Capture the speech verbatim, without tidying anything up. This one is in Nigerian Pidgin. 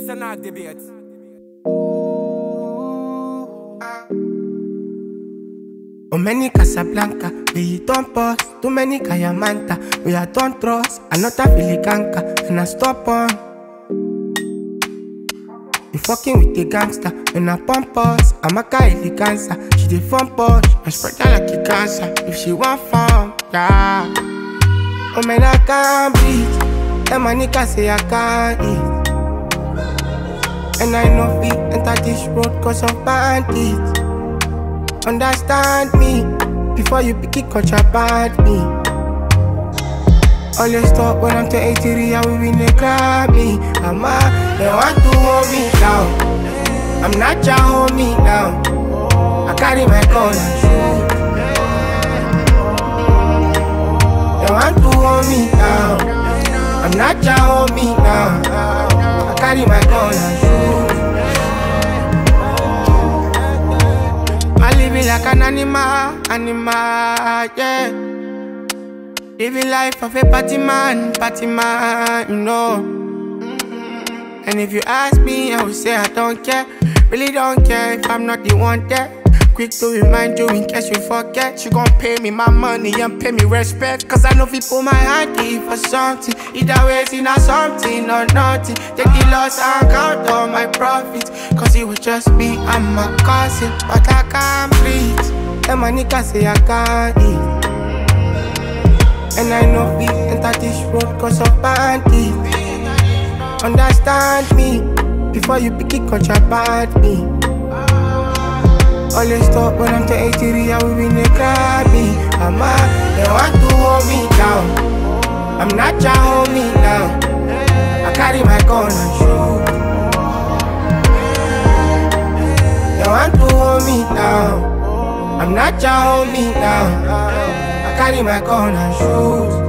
This is not debate. Oh, many Casablanca, we don't pause. Too many Kayamanta, we are don't trust. Another Filiganka, and I stop on. You fucking with the gangster, and I pump us. I'm a guy eleganza, she dey fun push. I spread her like a cancer, if she want fun, yeah. Oh man, I can't breathe. And my nigga say I can't eat. And I know we enter this road cause of bandits. Understand me before you pick it contraband me. Always talk when I'm to eighty-three, I will win a Grammy. I'm a, they want to hold me down. I'm not your homie now. I carry my gun and shoot. They want to hold me down. I'm not your homie now. I carry my gun and shoot. I living like an animal, animal, yeah. Living life of a party man, party man, you know. And if you ask me, I will say I don't care. Really don't care if I'm not the one there. Quick to remind you in case you forget. You gon' pay me my money and pay me respect. Cause I know people my hand for something. Either way it's in a something or nothing. Take the loss and count all my profits. Cause it was just me and my cousin. But I can't breathe. And my nigga say I can't eat. And I know we enter this road cause of bandits. Understand me before you pick it contraband me. Always talk when I'm to eighty-three, I will win a Grammy. I'm a, they want to hold me down. I'm not your homie now. I carry my gun and shoot. They want to hold me down. I'm not your homie now. I carry my gun and shoot.